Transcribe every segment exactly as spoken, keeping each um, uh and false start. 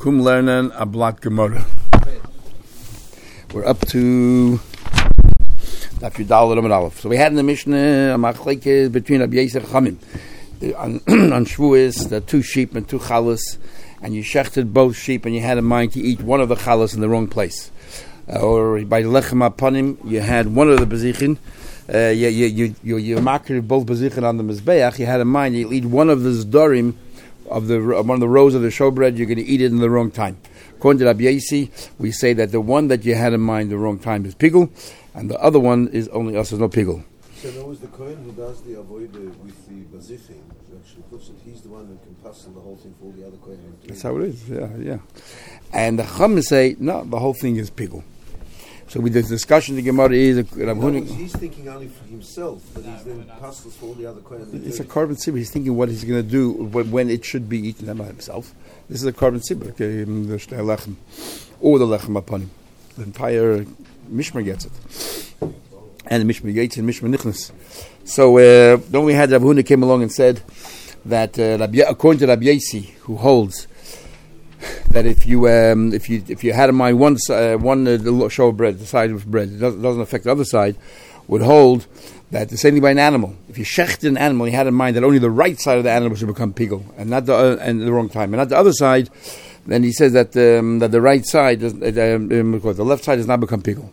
Kum lernen a Blatt Gemara. We're up to Daf Yudal Amud Aleph. So we had in the Mishnah a machlekes between Rabbi Yosef and Chamim on, on Shavuos, the two sheep and two chalas, and you shechted both sheep and you had in mind to eat one of the chalas in the wrong place. Uh, or by lechem apanim, you had one of the bezichin. Uh, you you you you, you marketed both bezichin on the mizbeach. You had in mind you eat one of the zdorim of the one of the rows of the showbread. You're going to eat it in the wrong time. According to Rabbi Yossi, we say that the one that you had in mind the wrong time is pigul, and the other one is only us is no pigul. So there was the kohen who does the avodah with the bazichin. Actually puts it. He's the one who can pass the whole thing for all the other kohen. That's how it is. Yeah, yeah. And the Chum say no, the whole thing is pigul. So with the discussion, the Gemara is. No, he's thinking only for himself, but he's then passed this for all the other kohen. It's a carbon sibur. He's thinking what he's going to do when it should be eaten by himself. This is a carbon sibur, okay, the shnei lechem, or the lechem upon him. The entire mishmar gets it, and the mishmar yates and mishmar nichnas. So uh, then we had Rav Huna came along and said that uh, Rabbi, according to Rabbi Yossi, who holds that if you um, if you if you had in mind one uh, one uh, the show of bread, the side of bread, it doesn't, doesn't affect the other side, would hold that the same thing by an animal. If you shechted an animal, you had in mind that only the right side of the animal should become pigul, and not the uh, and the wrong time, and not the other side. Then he says that um, that the right side, does, uh, um, the left side does not become pigul,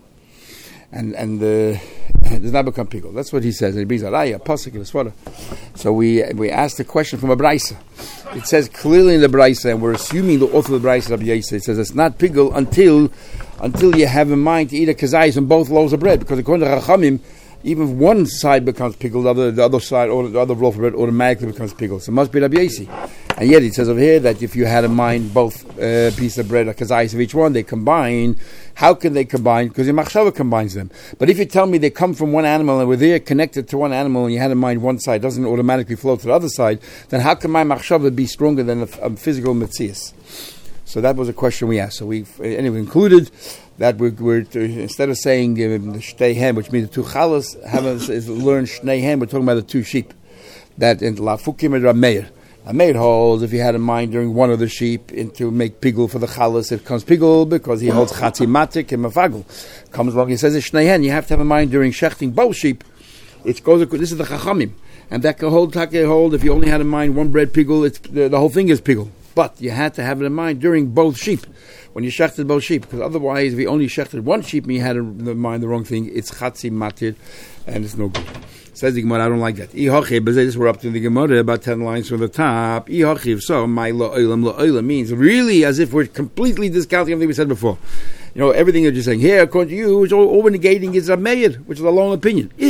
and and uh, does not become pigul. That's what he says. And he brings a raya, pasuk in the swara. So we we asked the question from a brayso. It says clearly in the brayso, and we're assuming the author of the brayso, Rabbi Yosef, it says it's not pigul until until you have in mind to eat a kazayis on both loaves of bread, because according to Chachamim, even if one side becomes pigul, the other, the other side or the other loaf of bread automatically becomes pigul. So it must be Rabbi Yosef. And yet it says over here that if you had in mind both uh, pieces of bread, a kazayis of each one, they combine. How can they combine? Because your machshava combines them. But if you tell me they come from one animal and were there connected to one animal, and you had in mind one side doesn't automatically flow to the other side, then how can my machshava be stronger than a, a physical metzias? So that was a question we asked. So we anyway included that we're, we're to, instead of saying uh, the shtei hem, which means the two chalas, have us is learn shnei hem. We're talking about the two sheep. That in lafukim and Rameir. Rameir holds if you had in mind during one of the sheep into make pigul for the chalas, it comes pigul because he holds chatzimatik and mafagul. Comes along, he says it's shnei hem. You have to have in mind during shechting both sheep. It goes. This is the chachamim, and that can hold take hold. If you only had in mind one bread pigul, it's the, the whole thing is pigul. But you had to have it in mind during both sheep, when you shechted both sheep, because otherwise, if you only shechted one sheep and you had in mind the wrong thing, it's chatzi matir, and it's no good. Says the Gemara, I don't like that. This we're up to the Gemara, about ten lines from the top. So, my lo'olam lo'olam means really as if we're completely discounting everything we said before. You know, everything that you're saying here, according to you, is all, all negating is Rameir, which is a long opinion. If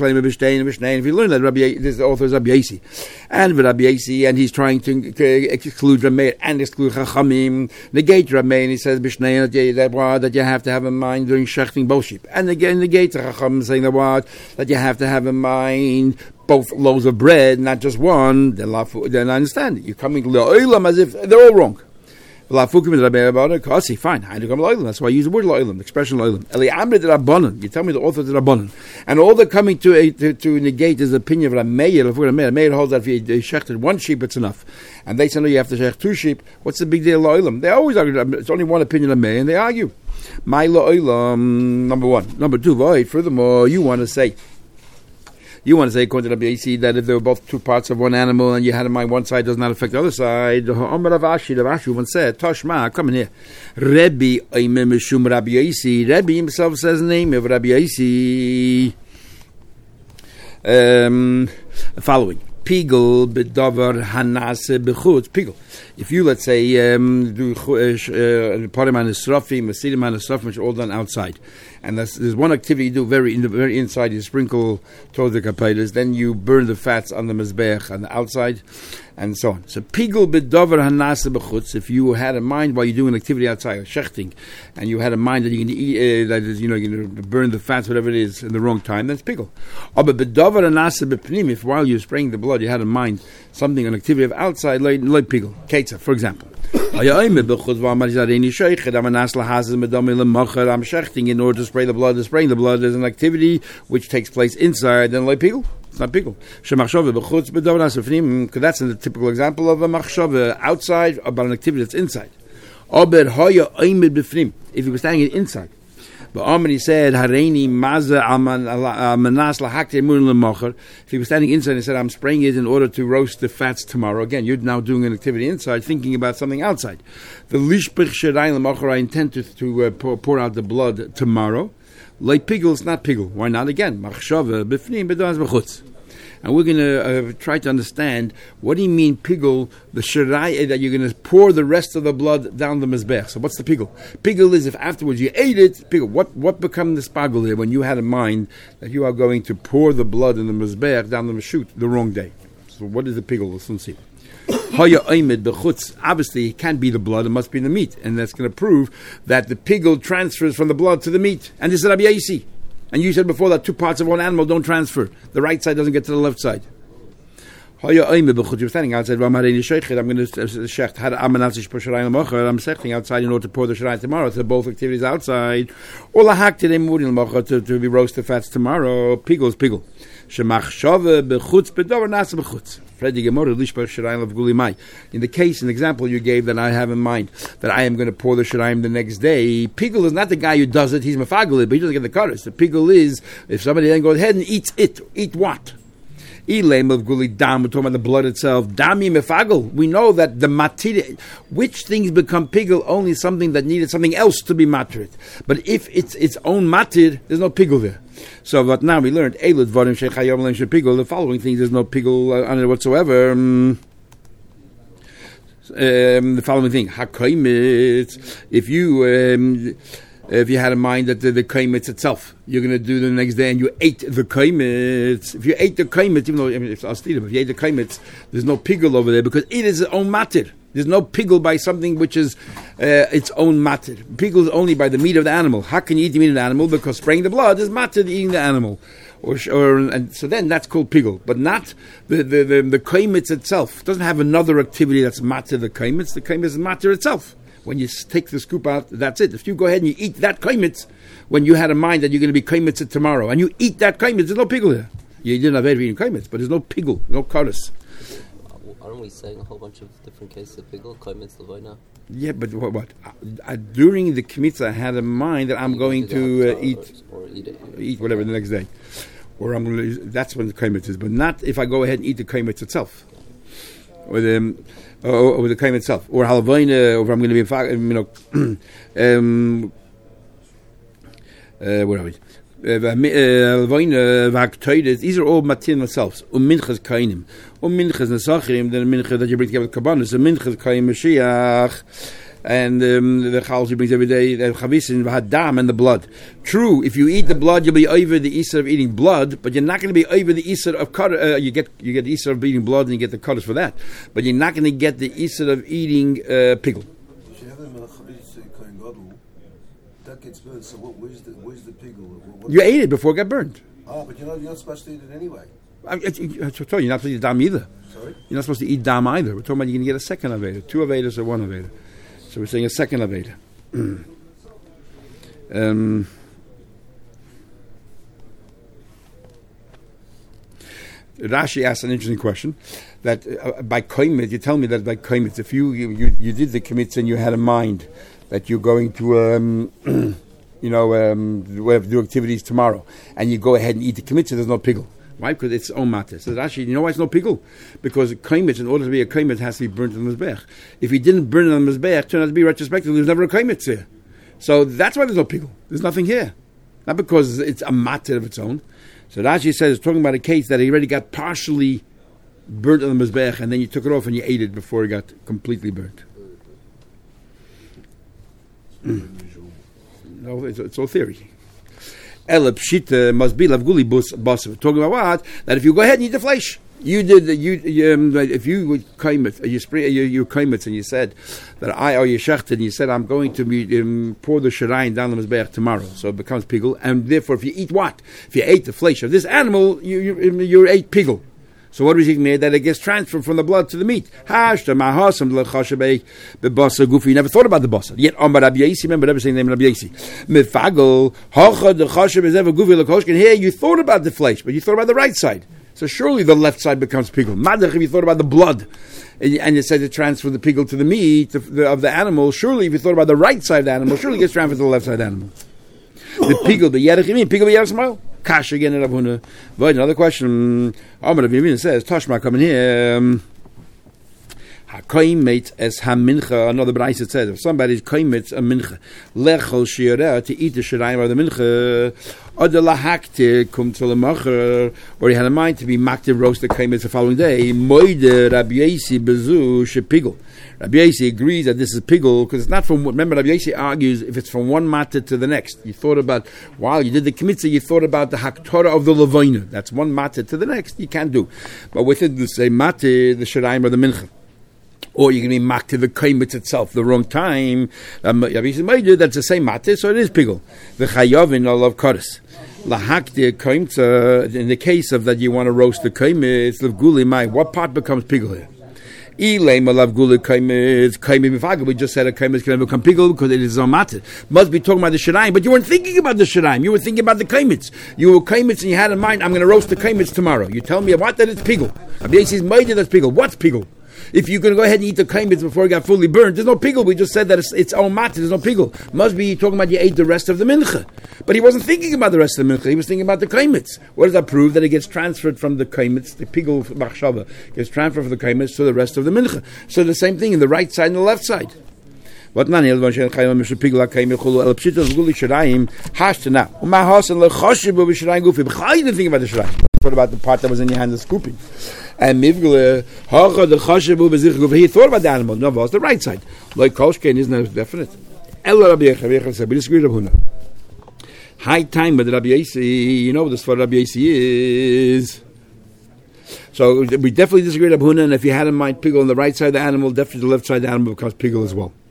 you learn that, Rabbi, this author is Rabbi Yossi, and Rabbi Yossi, and he's trying to exclude Rameir and exclude Chachamim, negate Rameir, and he says B'shnei that you have to have in mind during shechting both sheep, and again negate Chachamim, saying the word that you have to have in mind both loaves of bread, not just one. Then, then I understand it. You're coming to as if they're all wrong. Fine. That's why I use the word lo'ilam, the expression lo'ilam. You tell me the author did Rabbanan. And all they're coming to, uh, to to negate is the opinion of Rameir. If we're Rameir, Rameir holds that if you shechted one sheep, it's enough. And they say, no, you have to shech two sheep. What's the big deal lo'ilam? They always argue, it's only one opinion of Rameir, and they argue. My lo'ilam, number one. Number two, void. Furthermore, you want to say, You want to say, according to Rabbi Yossi, that if they were both two parts of one animal and you had in mind one side does not affect the other side, Omer Rav Ashi, Rav Ashi once said, Toshma, come in here. Rebbe Oimeh Mishum Rabbi Yossi. Rebbe himself says the name of Rabbi Yossi. Um, following. Pigul bedavar hanase bechutz. Pigul. If you, let's say, um, do parim and esrafim, masidim and esrafim, which are all done outside, and there's, there's one activity you do very in the very inside, you sprinkle towards the kapaylas, then you burn the fats on the mizbeach on the outside, and so on. So pigul bedavar hanase bechutz. If you had in mind while you do an activity outside, or shechting, and you had in mind that you can eat, uh, that is, you know, you can burn the fats, whatever it is, in the wrong time, that's pigul. But bedavar hanase bepnim. If while you're spraying the blood, you had in mind something, an activity of outside, like, like pigul, ketza, for example. I'm shechting in order to spray the blood. The spraying the blood is an activity which takes place inside, then like pigul. It's not pigul. Because that's a typical example of a machshava outside about an activity that's inside. Aber hoya oimid b'fnim. If he was standing inside. But Amri said, Hareini maza manas lahakte emun lemocher. If he was standing inside and said, I'm spraying it in order to roast the fats tomorrow. Again, you're now doing an activity inside, thinking about something outside. The lishpich sherayin lemocher, I intend to, to uh, pour, pour out the blood tomorrow. Like pigel, it's not pigel. Why not again? Machshava b'fnim b'daz b'chutz. And we're going to uh, try to understand what do you mean pigel, the shirai, that you're going to pour the rest of the blood down the mizbech. So what's the pigel? Pigel is if afterwards you ate it, pigel. What what become the spagel here when you had in mind that you are going to pour the blood in the mizbech down the mashut the wrong day? So what is the pigel? Let's see. Obviously, it can't be the blood, it must be the meat. And that's going to prove that the pigel transfers from the blood to the meat. And this is Rabbi Yaisi. And you said before that two parts of one animal don't transfer. The right side doesn't get to the left side. You're standing outside. I'm going to shecht. I'm shechting outside in order to pour the shirai tomorrow. So both activities outside. To, to be roasted fats tomorrow. Pigel is pigel. In the case, an example you gave that I have in mind, that I am going to pour the shiraim the next day, pigel is not the guy who does it, he's mafagel, but he doesn't get the chorus. The pigel is, if somebody then goes ahead and eats it, eat what? Elem of guli dam, we're talking about the blood itself. Dami mefagel. We know that the matir, which things become pigel, only something that needed something else to be matir. But if it's its own matir, there's no pigel there. So what now we learned, Eilud varim shechayom leim shepigel, the following things, there's no pigel uh, on it whatsoever. Um, um, the following thing, hakoimitz, if you... Um, If you had in mind that the, the kaimitz itself, you're going to do the next day and you ate the kaimitz. If you ate the kaimitz, even though I mean, it's astira, if you ate the kaimitz, there's no pigel over there because it is its own matir. There's no pigel by something which is uh, its own matir. Pigel is only by the meat of the animal. How can you eat the meat of the animal? Because spraying the blood is matir eating the animal. Or, or and so then that's called pigel, but not the the the, the kaimitz itself. It doesn't have another activity that's matir the kaimitz. The kaimitz is matir itself. When you take the scoop out, that's it. If you go ahead and you eat that kaimitz, when you had in mind that you're going to be kaimitz tomorrow, and you eat that kaimitz, there's no pigel there. You didn't have eating kaimitz, but there's no pigel, no chorus. Aren't we saying a whole bunch of different cases of pigel, kaimitz, levoina? Yeah, but what? what? Uh, during the kmitza, I had in mind that I'm going to uh, eat, or eat, it. eat whatever the next day, or I'm going to. That's when the kaimitz is, but not if I go ahead and eat the kaimitz itself, or the. Or, or the kaim itself, or halavoina, or if I'm going to be, you know, um, uh, where are we? Halavoina, v'haktoides. These are all matin themselves. Um minchas kainim, um minchas nesachim. Then minchas that you bring together with kabbanis. Um minchas kaim mashiach. And um, the chal she brings every day, the chavisin v'hadam and the blood. True, if you eat the blood, you'll be over the isser of eating blood, but you're not going to be over the isser of uh, you get you get the isser of eating blood and you get the cutters for that, but you're not going to get the isser of eating uh, pigel. If you have them in a chavis kohen gadol, that gets burned. So what, where's the where's the pigel? What, you ate it before it got burned. Oh, but you're not you're not supposed to eat it anyway. I, I, I, I told you, you're not supposed to eat dam either. Sorry, you're not supposed to eat dam either. We're talking about you're going to get a second aveda, two avedas or one aveda. So we're saying a second aveda. um, Rashi asked an interesting question. That uh, by koimet, you tell me that by koimet, if you, you you you did the komitz and you had in mind that you're going to, um, you know, um, whatever, do activities tomorrow, and you go ahead and eat the komitz, there's no pigel. Why? Because it's own matter. So Rashi, you know why it's no pigel? Because kaimitz, in order to be a kaimitz, has to be burnt in the mizbech. If he didn't burn it on the mizbech, turned out to be retrospectively, there's never a kaimitz here. So that's why there's no pigel. There's nothing here. Not because it's a matter of its own. So Rashi says, it's talking about a case that he already got partially burnt on the mizbech, and then you took it off and you ate it before it got completely burnt. No, it's, it's all theory. Ela pshita must be lavguli basa. Talking about what? That if you go ahead and eat the flesh, you did the, you um, if you would kaimet, you spray you, you kaimet, and you said that I or you shechted, and you said I'm going to be, um, pour the shirayin down the mizbeach tomorrow, so it becomes pigel. And therefore, if you eat what? If you ate the flesh of this animal, you you, you ate pigel. So what was he made? That it gets transferred from the blood to the meat. You never thought about the basa. Yet on Rabbi Yaisi, remember never saying the name of Rabbi Yaisi. Mifagel, here you thought about the flesh, but you thought about the right side. So surely the left side becomes pigul. Madach, if you thought about the blood, and, and you said to transfer the pigul to the meat of the, of the animal, surely if you thought about the right side of the animal, surely it gets transferred to the left side of the animal. The pigul, the yerech, you mean pigul yerech smile? Kash again in Rav Huna. Void, another question. Amar Rav Yamina says, Tashma coming here. Um, Hakoimet es hamincha. Another brayse that says, if somebody's koimet a mincha, lechol shiureh, to eat the shirayim or the mincha, or the lahakte kum to the macher, or he had in mind to be makte roast the koimet the following day. Moide Rabbi Yasi bezu shepigel. Rabbi Yasi agrees that this is pigel because it's not from. Remember, Rabbi Yasi argues if it's from one matzah to the next. You thought about while you did the kmitza, you thought about the haktorah of the levoina. That's one matzah to the next. You can't do, but with it, the same matzah, the shirayim or the mincha. Or you're going to be mak to the kaimitz itself, the wrong time. Um, that's the same matter, so it is pigul. The chayavin all of koris. Lahakti kaimtza, in the case of that you want to roast the kaimitz, levguli mai, what part becomes pigul here? Ilay malav guli kaimitz, kaimim ifagul. We just said a kaimitz can become pigul because it is a matter. Must be talking about the shirayim, but you weren't thinking about the shirayim. You were thinking about the kaimitz. You were kaimitz and you had in mind, I'm going to roast the kaimitz tomorrow. You tell me what that it's pigul. Abiyah says, maida that's pigul. What's pigul? If you're going to go ahead and eat the kaimitz before it got fully burned, there's no pigul. We just said that it's its own matzah. There's no pigul. Must be talking about you ate the rest of the mincha. But he wasn't thinking about the rest of the mincha. He was thinking about the kaimitz. What does that prove? That it gets transferred from the kaimitz, the pigul machshava, gets transferred from the kaimitz to the rest of the mincha. So the same thing in the right side and the left side. What nani elvan pigul kaimitz chulu el pshita zguli shirayim hashtana uma hasan lechoshibu b'shirayim gufi. B'chai didn't think about the shirayim. What about the part that was in your hand, the scooping? And mivgule hacha the chashabu bezich gufi. He thought about the animal. No, but it's the right side. Like kolshkein isn't that definite. Ella Rabbi Yechav said, but it's good Rav Huna. High time with Rabbi Yasi. You know what this for Rabbi Yasi is. So we definitely disagree with Rabbi Huna. And if you had in mind pigul on the right side of the animal, definitely the left side of the animal becomes pigul as well.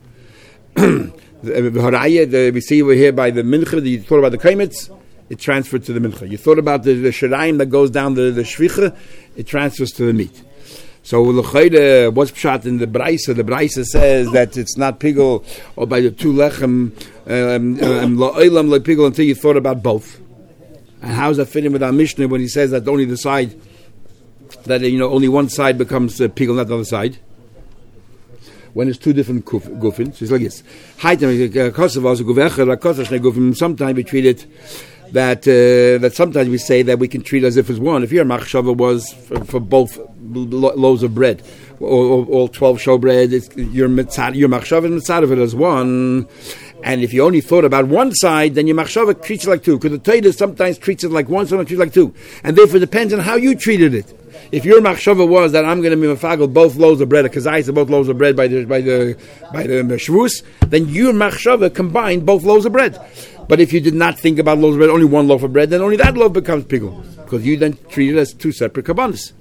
the, we see over here by the mincha that you thought about the kaimitz, it transferred to the mincha. You thought about the, the shirayim that goes down the, the shvicha, it transfers to the meat. So l'chayda, what's pshat in the brayse? The brayse says that it's not pigul or by the two lechem um, la'olam um, pigul until you thought about both. And how does that fit in with our Mishnah when he says that only the side that you know only one side becomes uh, pigul, not the other side? When it's two different gufins, it's like this. Sometimes we treat it that uh, that sometimes we say that we can treat it as if it's one. If your machshava was for, for both lo- loaves of bread, or, or all twelve showbread, it's your mitzad, your machshava and mitzad of it as one. And if you only thought about one side, then your machshava treats it like two. Because the Torah sometimes treats it like one, sometimes treats it like two, and therefore it depends on how you treated it. If your machshava was that I'm going to be mafagel both loaves of bread, because I said both loaves of bread by the by the by the shvus, then your machshava combined both loaves of bread. But if you did not think about loaves of bread, only one loaf of bread, then only that loaf becomes pigul, because you then treat it as two separate kabbanis.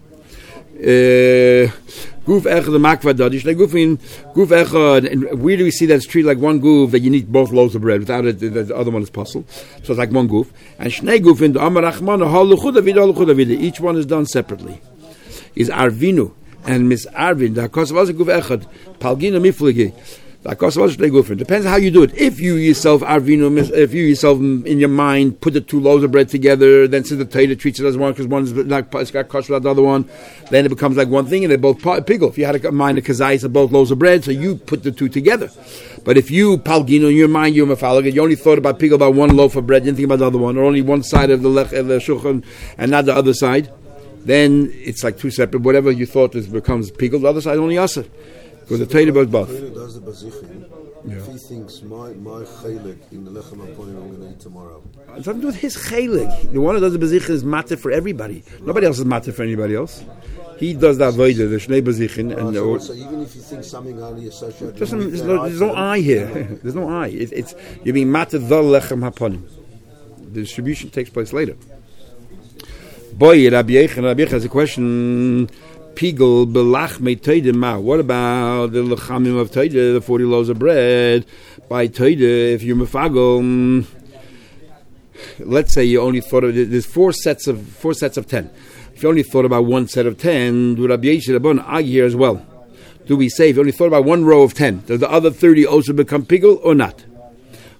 Guf echad the makva dadish like gufin guf echad. Where do we see that it's treated like one guf that you need both loaves of bread? Without it, the other one is possible. So it's like one guf. And shnei gufin the amar rachman haluchud avida haluchud avida. Each one is done separately. Is arvinu and mis arvin the hakos was guf echad palgina mifligi. The hakos was shnei gufin. Depends how you do it. If you yourself arvinu, if you yourself in your mind put the two loaves of bread together, then since the Torah treats it as one because one is not it's got kosher like the other one, then it becomes like one thing and they're both pigul. If you had a mind a kazayis of both loaves of bread, so you put the two together. But if you palgino in your mind you're mafalig, you only thought about pigul about one loaf of bread, you didn't think about the other one, or only one side of the lech, uh, the shulchan and not the other side, then it's like two separate. Whatever you thought is becomes pigul, the other side only yasser. Because the Torah was both. The does the bazichin. Yeah. If he thinks my my chaylik in the lechem aponim I'm going to eat tomorrow. It's nothing to do with his chaylik. The one who does the bazichin is matter for everybody. Nobody else is matter for anybody else. He does that avodah, the shnei bazichin, and so, so even if you think something highly associated, there's no, there's no eye here. There's no eye. It, it's you're being matter the lechem haponim. The distribution takes place later. Boy, Rabbi Yechon, Rabbi Yechon has a question. Pigul belach me'toide ma. What about the lechamim of toide, the forty loaves of bread by toide? If you're mefagel, let's say you only thought of there's four sets of four sets of ten. If you only thought about one set of ten, do Rabbi Yeshua Rabban argue here as well? Do we say if you only thought about one row of ten, does the other thirty also become pigul or not?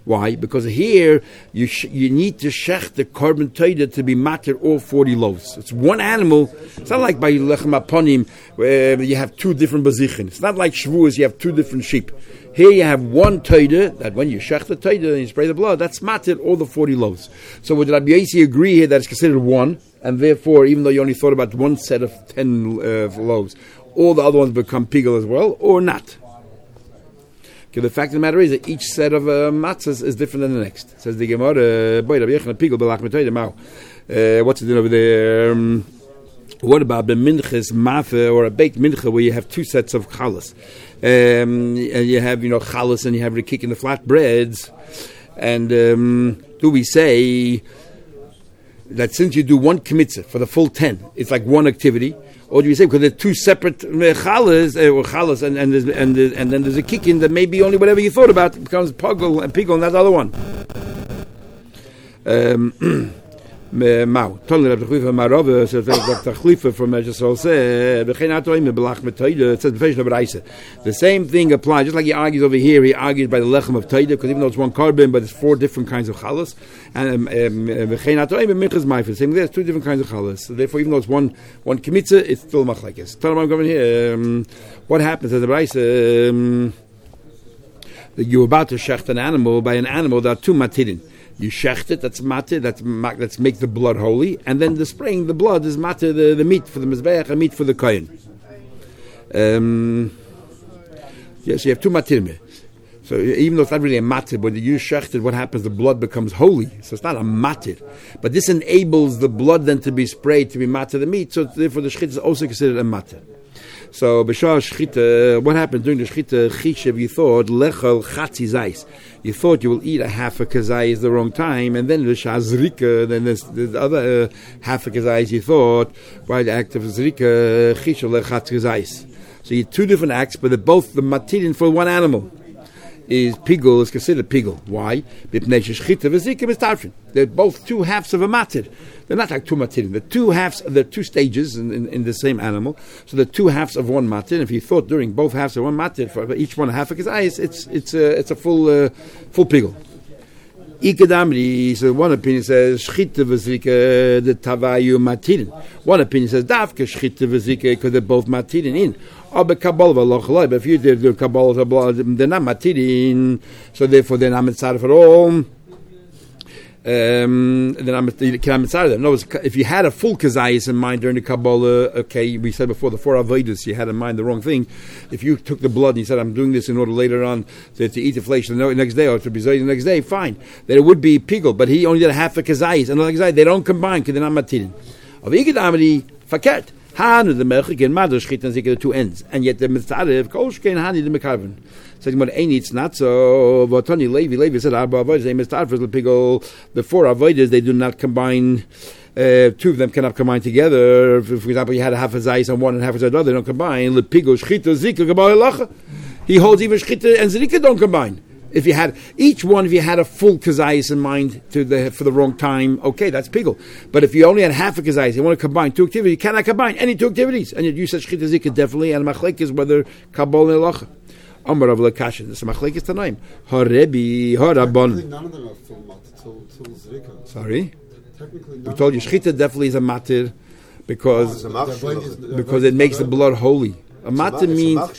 Why? Because here you sh- you need to shech the carbon taida to be matter all forty loaves. It's one animal. It's not like by lechem aponim where you have two different bazichin. It's not like shvuas, you have two different sheep. Here you have one taida that when you shech the taida and you spray the blood, that's matter all the forty loaves. So would Rabbi Yossi agree here that it's considered one, and therefore even though you only thought about one set of ten uh, loaves, all the other ones become pigel as well, or not? Okay, the fact of the matter is that each set of uh, matzahs is different than the next. Says the Gemara, boy, Rabbi Yechon pigel belach metoide mau. What's it doing over there? Um, what about the minchas matha or a baked mincha where you have two sets of chalas, um, and you have you know chalas and you have the kick in the flat breads, and um, do we say that since you do one kmitzah for the full ten, it's like one activity? Or do you say because they're two separate chalas uh, or chalas, and and, and and then there's a kick in that maybe only whatever you thought about becomes pogel and pigel and that other one. Um, Mao. Totally Rabbi Chlifa Marove says Doctor Chlifa from Ejesol said it says the same thing applies. Just like he argues over here, he argues by the lechem of taida because even though it's one carbon, but it's four different kinds of chalas. And the same there's two different kinds of chalas. So therefore, even though it's one one kmitza, it's still machlekes. Tell them I'm coming here. Um, what happens as the Braisa? Um, that you're about to shecht an animal by an animal that are two matidin. You shecht it, that's matir, that's that's make the blood holy, and then the spraying the blood is matir, the, the meat for the mizbeach and meat for the kohen. Um, yes, you have two matir. So even though it's not really a matir, but you shecht it, what happens? The blood becomes holy. So it's not a matir. But this enables the blood then to be sprayed to be matir the meat, so therefore the shchit is also considered a matir. So b'shah shchita, what happened during the shchita chishev? You thought lechel chatzi zayis. You thought you will eat a half a kazayis the wrong time, and then the shazrika, then there's the other uh, half a kazayis. You thought by the act of zrika chishev lechatzi kazayis. So you have two different acts, but they're both the matilin for one animal. Is pigul is considered pigul. Why? They're both two halves of a matir. They're not like two matir. They're two halves. They're two stages in, in, in the same animal. So they're two halves of one matir. If you thought during both halves of one matir, for each one a half of his eyes, it's it's a it's a full uh, full pigul. Ikadamri, so one opinion says shchita v'zrika the tavayu matirin. One opinion says davka shchita v'zrika because they're both matirin in. But if you did the Kabbalah, they're not matirin, so therefore they're not mitzvah at all. Um, then I'm mitzvah. No, if you had a full kazayis in mind during the Kabbalah, okay, we said before the four avodas, you had in mind the wrong thing. If you took the blood and you said, I'm doing this in order later on to, to eat the flesh the next day or to be zoy the next day, fine. Then it would be pigul, but he only did a half a kazayis. Another kazayis, they don't combine because they're not matirin. Of Ikadamri, fakert. Hanu the melchik and mother shchit and the two ends, and yet the mitzarev kolshkein hani the mekarven. Saying what ain't it's not so. Votani Levi Levi said arba avodas they mitzarev the pigol. The four avodas they do not combine. Uh, two of them cannot combine together. If, for example, you had a half a zayis on one and half a zayis on the other, they don't combine. Le pigol shchita zika gabal lacha. He holds even shchita and zika don't combine. If you had each one, if you had a full kazayis in mind to the for the wrong time, okay, that's pigul. But if you only had half a kazayis, you want to combine two activities, you cannot combine any two activities. And you said shchita zika definitely, and machlek is whether kabol nelacha. Amar of lekashin. This machlek is tanaim. Harebi harabon. None of them are full matir till till zrika. Sorry, we told you shchita definitely is a matir because because it makes the blood holy. A matir means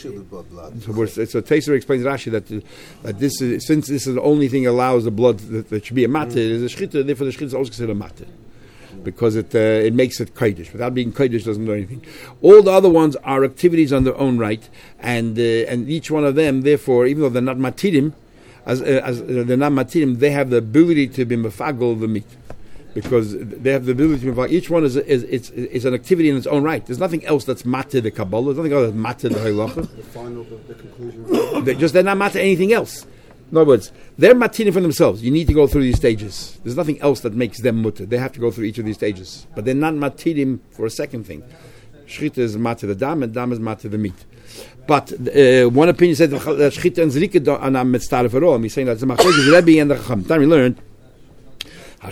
so, so Teiser explains Rashi that uh, that this is, since this is the only thing that allows the blood that, that should be a matir is a shchita. Therefore, the shchita is also considered a matir because it uh, it makes it kodesh. Without being kodesh, doesn't do anything. All the other ones are activities on their own right, and uh, and each one of them, therefore, even though they're not matirim, as uh, as uh, they're not matirim, they have the ability to be mefagol the meat. Because they have the ability to move. Each one is is it's is an activity in its own right. There's nothing else that's matir the Kabbalah. There's nothing else that's matir the halacha. The final, the, the conclusion. They just they're not matir anything else. In other words, they're matirim for themselves. You need to go through these stages. There's nothing else that makes them mutter. They have to go through each of these stages. But they're not matirim for a second thing. Shchita is matir the dam, and dam is matir the meat. But uh, one opinion said that shchita and zrika are not mitzvah at all. He's saying that the machlokes is Rebbe and the Chacham. Time we learned. Um,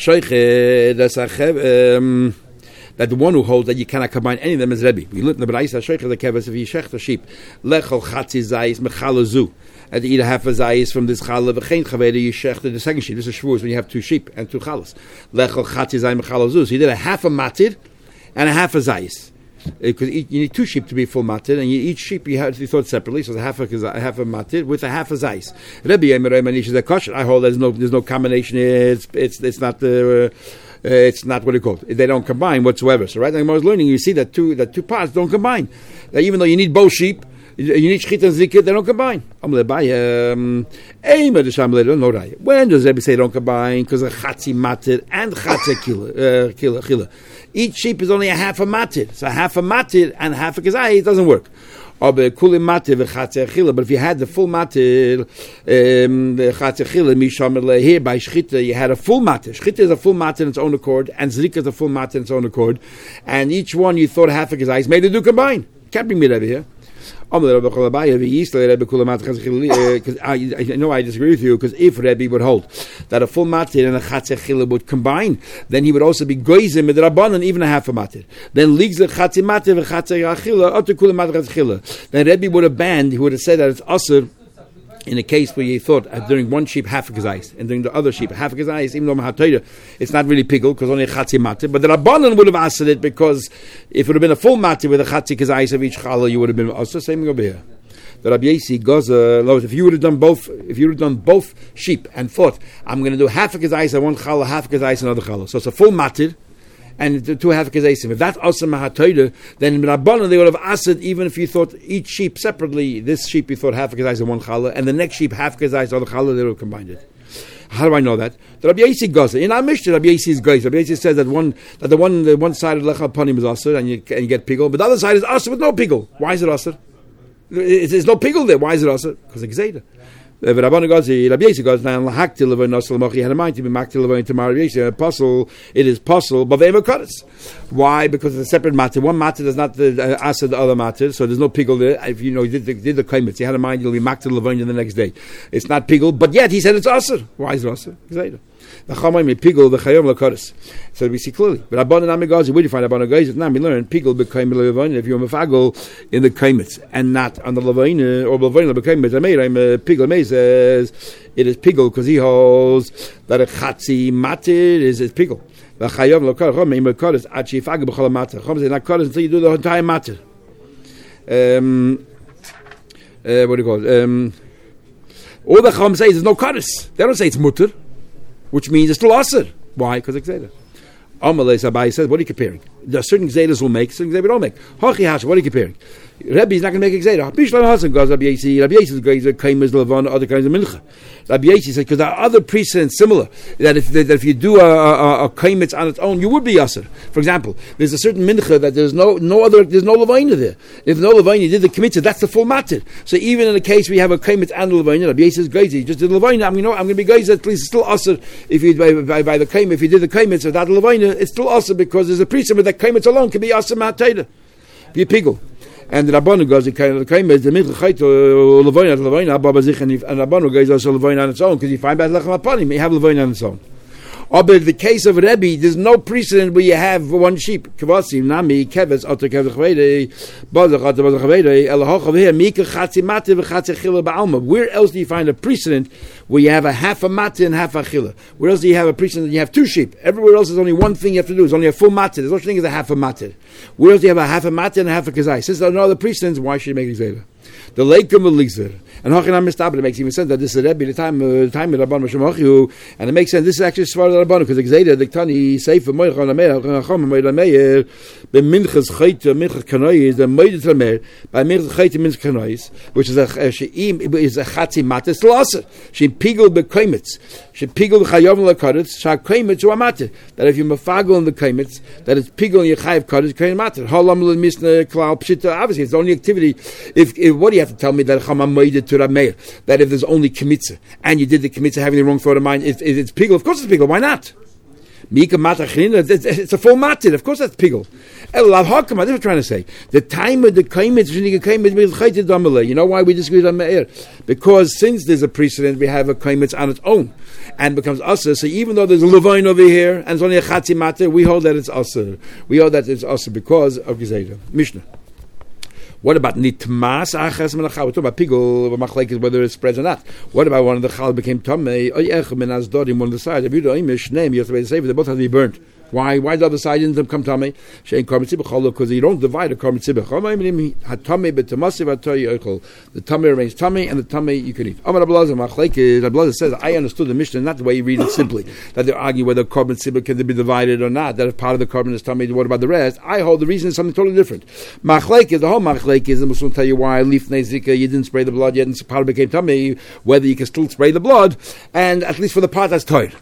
that the one who holds that you cannot combine any of them is Rebbe. We learned in the Braisa Hashoich the Keves if you shech the sheep lechol chatzi zayis mechalazu, and to eat a half a zayis from this challah v'chein chaveda you shechted the second sheep. This is shvuos when you have two sheep and two challahs. Lechol chati zayim v'challah zuz. He did a half a matir and a half a zayis. Because you need two sheep to be full matir, and you, each sheep you, have, you thought separately, so it's a half a, a half a matir with a half a zayis. Rebbe Yemerei Manish is a kosher. I hold there's no there's no combination. It's it's it's not the. Uh, it's not what it called. They don't combine whatsoever. So right now, I was learning. You see that two that two parts don't combine. That even though you need both sheep, you need shchita and zikit, they don't combine. Um, when does Rebbe say they don't combine? Because a chatzi matir and chatzi kila kila. Each sheep is only a half a matir. So half a matir and half a kazai, it doesn't work. But if you had the full matir, um, the chatzi chila, here by shchita, you had a full matir. Shchita is a full matir in its own accord, and zrika is a full matir in its own accord. And each one you thought half a kazai, made it do combine. Can't bring me over here. I know I disagree with you, because if Rebbe would hold that a full matir and a chatzeh chila would combine, then he would also be goyzim with the rabbanon even a half a matir. Then leagues the chatzeh matir and chatzeh chila up to kula matir chatzeh chila. Then Rebbe would have banned. He would have said that it's asur in a case where you thought uh, during one sheep half a gazais and during the other sheep half a gazais, even though mahatayra it's not really pigul because only a chatzi matir, but the rabbanon would have asked it because if it would have been a full matir with a chatzi gazais of each challah, you would have been also same thing over here. The Rabbi Yasi goes, uh, if you would have done both, if you would have done both sheep and thought I'm going to do half a gazais on one challah, half a gazais on another challah, so it's a full matir and two half kazaisim. If that's also mahatoida, then in Rabbanan they would have asked it even if you thought each sheep separately. This sheep you thought half a kazais and one challah, and the next sheep half kazais on the challah, they would have combined it. How do I know that? The Rabbi Yasi goes in our Mishnah. Rabbi Yasi is goes. Rabbi Yasi says that one that the one the one side of lechal panim is asur and you and you get pigul, but the other side is asur with no pigul. Why is it asur? There's no pigul there. Why is it asur? Because it's gzeida. Rabbi Yasi goes now. Lahakti levoin nasal mochi had a mind to be makti levoin to Rabbi Yasi. Apostle, it is possible, but they have a Why? Because it's a separate matter. One matter does not uh, answer the other matter, so there's no pigul there. If you know, you did the, did the kaimitz, you had a mind, you'll be makti levoin the next day. It's not pigul, but yet he said it's asur. Why is it asur? Gzeida. The chamayim pigul the chayom lakaris. So we see clearly. But abban and amigazi, where do you find abban and gazi? Now we learn pigul b'kaim levayin. If you're mefagol in the kaimitz and not on the levayin or levayin b'kaimitz, I made I'm a pigul. May says it is pigul because he holds that a chatzi matir is is pigul. The chayom lakaris chamayim lakaris achi fagol b'chol matir. Chamayim is not karis until you do the entire matir. Um, uh, what do you call it? Um, all the chacham say is there's no karis. They don't say it's mutter, which means it's still asur. Why? Because it's gzeda. Amalei Sabai says, what are you comparing? There are certain gzedas will make, certain gzedas don't make. Hachi Hashem, what are you comparing? Rebbe is not going to make a gzeda. Bishlam Hashem goes, Rabbi Yasi, Rabbi Yasi is gzeda, Kaimas, Levana, other kinds of mincha. Rabbi Yasi said, because there are other precedents similar, that if that if you do a, a, a kaimitz on its own, you would be asur. For example, there's a certain mincha that there's no no other, there's no levana there. If no levana, you did the kaimitz, that's the full matir. So even in the case where you have a kaimitz and a levana, Rabbi Yasi is gzeda, you just did levana, I'm, you know, I'm going to be gzeda, at least it's still asur. If you, by, by, by the kaimitz, if you did the kaimitz without the levana, it's still asur because there's a precedent that kaimitz alone can be asur ma'atayda. Be a pigul. And the Rabbanu goes, the kaimitz, the mincha chayt, levana, levana, abba bazich, and Rabbanu goes also levana on its own, because you find bad lechem apanim, you have levana on its own. Or but in the case of Rebbe, there's no precedent where you have one sheep. Kavasi, nami, keves, otter keves chavede, bazach, otter bazach chavede, elahoch over here, mika chatzi mati v'chatzi chila ba'alma. Where else do you find a precedent where you have a half a mati and half a chila? Where else do you have a precedent that you have two sheep? Everywhere else there's only one thing you have to do. It's only a full mati. There's no such thing as a half a mati. Where else do you have a half a mati and a half a kazai? Since there are no other precedents, why should you make it zayda? The leikum elixir. And Hachinam Mistabel, it makes even sense that this is Rebbe, the time, uh, the time of Rabban Moshe, and it makes sense. This is actually Svar Rabban, because the Gzeda, the Tani, Seifa, Moich, on the Meir, Chacham, Moich, the Meir, the Minchas Chait, Minchas Kanoi, the Moich, the Meir, by Minchas Chait, Minchas Kanoi, which is a Sheim, is a Chatzi Matis, Lasa. She Pigel Bekaimitz. She Pigel Chayav Lakaritz, Shah Kaimitz, or Matir. That if you Mafagel in the Kaimitz, that it's Pigel and Yechayev Karitz, Kain Matir. Halam Misna Klau Pshita, obviously, it's the only activity. If, if what do you have to tell me that Chama made it to Rameir? That if there's only kmitza and you did the kmitza having the wrong thought of mind, it, it, it's pigul. Of course it's pigul. Why not? Mika matachin. It's, it's a full matir. Of course that's pigul. Elav hakam. That's what I'm trying to say. The time of the kaimitz, you know why we disagree on Meir? Because since there's a precedent, we have a kaimitz on its own and becomes asur. So even though there's a levain over here and it's only a chatzi matir, we hold that it's asur. We hold that it's asur because of Gezeidah. Mishnah. What about nitmas achas min hachalus? We're talking about pigul machlekes whether it spreads or not. What about one of the chalus became tamei? Oyech min azdorim one of the sides. If you do imish name, you have to be safe. They both have to be burnt. Why? Why the other side didn't come tamei? Shein korban tzibur chaluk because you don't divide a korban tzibur. Hatamei betamasiv atoy yochol. The tamei remains tamei, and the tamei you can eat. Amar Abelazar machlekes. Abelazar says, I understood the Mishnah not the way you read it simply that they're arguing whether korban tzibur can be divided or not. That if part of the korban is tamei, what about the rest? I hold the reason is something totally different. Machlekes, the whole machlekes, the Muslim tell you why lifnei zika you didn't spray the blood yet, and part of it became tamei. Whether you can still spray the blood, and at least for the part that's tied.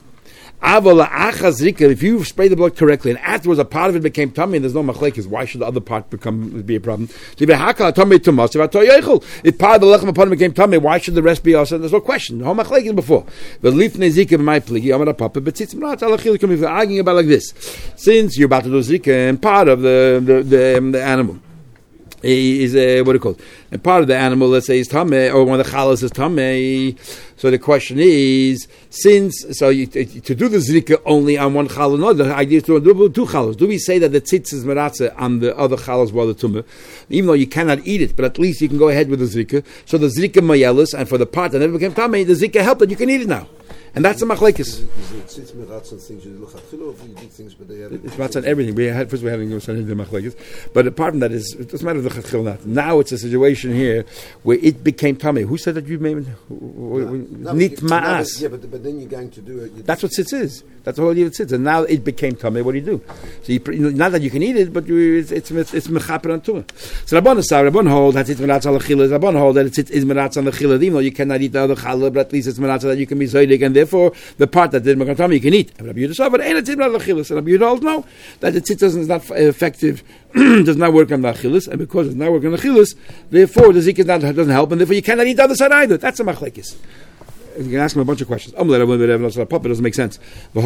If you spray the blood correctly and afterwards a part of it became tummy and there's no machlekes, why should the other part become be a problem? If part of the lechem upon became tummy, why should the rest be also? There's no question. No machlekes before. The lifnei zika my pligi, I'm gonna pop it, but it's not if you're arguing about like this. Since you're about to do zika and part of the the, the, um, the animal is a, what do you call it? And part of the animal, let's say, is tameh, or one of the chalas is tameh. So the question is, since so you, to, to do the zrika only on one challah, no, the idea is to do two chalas. Do we say that the tzitz is meratzah on the other chalas while the tumah, even though you cannot eat it, but at least you can go ahead with the zrika. So the zrika mayelis, and for the part that never became tameh, the zrika helped that you can eat it now. And that's the machlekes. It's matzah on everything. We had first we having the machlekes, but apart from that, is it doesn't matter the chatchil not. Now it's a situation here where it became tamei. Who said that you made nit ma'as? Yeah, but, but then you're going to do it. That's what tzitz is. That's the whole idea of tzitz. And now it became tamei. What do you do? So you, not that you can eat it, but you, it's it's it's mechaper on tumah. So Rabban say Rabban hold that it's meratz al chila. Rabban hold that it's is meratz on the chila. Even though you cannot eat the other challah, but at least it's meratz that you can be zoydig, and therefore the part that didn't become tamei you can eat. And Rabbi Yehuda said, but ain't it meratz al chila? So Rabbi Yehuda holds no, that the tzitz is not effective, does not work on the achilles, and because it's not working on the achilles, therefore the zik is not doesn't help, and therefore you cannot eat the other side either. That's a machlekes. You can ask him a bunch of questions. It doesn't make sense.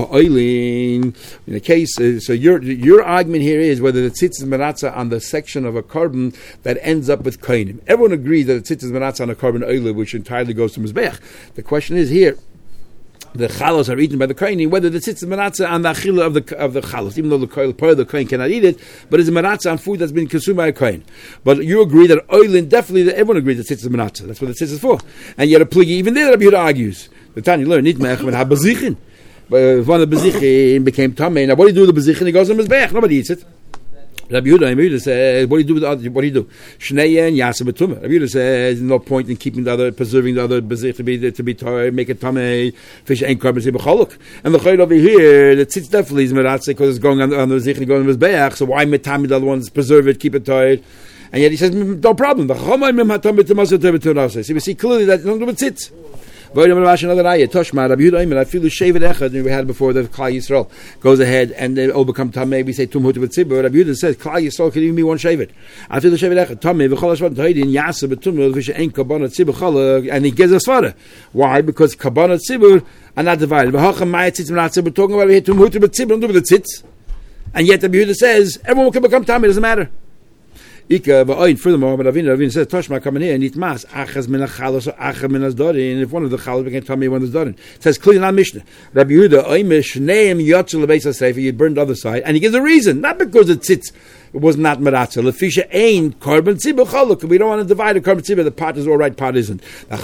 In a case, uh, so your your argument here is whether the tzitz is meratzah on the section of a carbon that ends up with kainim. Everyone agrees that the tzitz is meratzah on a carbon oile, which entirely goes to mizbech. The question is here, the chalos are eaten by the kohen, whether the tzitz is meratzah on the achila of the of the chalos, even though the part of the kohen cannot eat it, but it's meratzah on food that's been consumed by a kohen. But you agree that oilin definitely, that everyone agrees that tzitz is meratzah. That's what the tzitz is for. And yet a pligi, even there, Rabbi Yehuda argues. The Tanya learned nitmech when ha bezichin. But if one of the bezichin became tamei, now what do you do with the bezichin? He goes in mizbech. Nobody eats it. Rabbi Yehuda, Rabbi Yehuda says, what do you do with the other? What do you do? Shnei and yasa betumah. Rabbi Yehuda says, no point in keeping the other, preserving the other bezich to be to be tar, make it tamei. Fish ain't carbon say b'chaluk. And the chayil over here, the tzitz definitely is meratzah because it's going on, on the bezich and going in mizbech. So why metami the other ones preserve it, keep it tied? And yet he says, no problem. The chomay mem hatam b'tumasah. So we see clearly that it's not with tzitz. Another ayah, Toshma, Rabbi Yehuda, I feel the shevet echad we had before the Klal Yisrael goes ahead and they all become tamei. We say tum hutu v'tzibur. Rabbi Yehuda says Klal Yisrael can even be one shevet. I feel the shevet echad tamei v'chol hashvat ta'idin yasa b'tumah v'she ein kabbanat tzibur chala, and he gives us svara. Why? Because kabbanat tzibur are not divided. V'hacham ma'at tzitz v'nat tzibur, talking about here tum hutu v'tzibur, don't do with the tzitz. And yet Rabbi Yehuda says everyone can become tamei. It doesn't matter. Ika, but furthermore, but Ravina, Ravina says, Toshma coming here, and eat mas, achas min achalos, achas min asdorin, and if one of the chalos became tamei, one of the asdorin. It says clearly not Mishnah. Rabbi Yehuda, oimish, neim, yotzel, lebeisa sefer, you burned the other side, and he gives a reason, not because the tzitz was not meratzah. Lefisha ain carbon tzibur chaluk. We don't want to divide a carbon tzibur. The part is all right, part isn't. The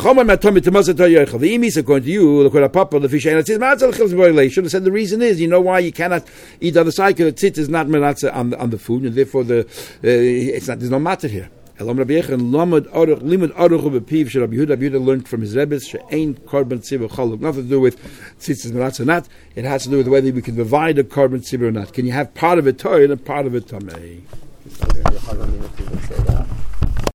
imis, according to you, look at papa. Lefisha ain tzitz. Should have said the reason is, you know why you cannot eat the other side, because the tzitz is not meratzah on the on the food, and therefore the uh, it's not. There's no matter here. Elam Rabbi Yechon lamad aruch limud aruch ubepiv. Rabbi Yehuda Rabbi Yehuda learned from his rebbes she'ain carbon tzibur chaluk. Nothing to do with tzitz is meratzah or not. It has to do with whether we can divide a carbon tzibur or not. Can you have part of it toy and part of it tamei?